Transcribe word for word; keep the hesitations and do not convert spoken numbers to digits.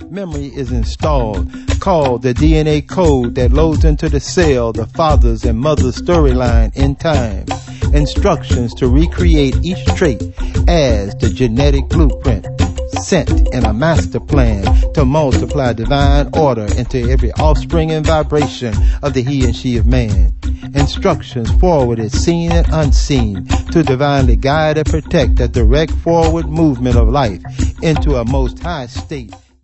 Memory is installed, called the D N A code that loads into the cell the father's and mother's storyline in time. Instructions to recreate each trait as the genetic blueprint, sent in a master plan to multiply divine order into every offspring and vibration of the he and she of man. Instructions forwarded, seen and unseen, to divinely guide and protect the direct forward movement of life into a most high state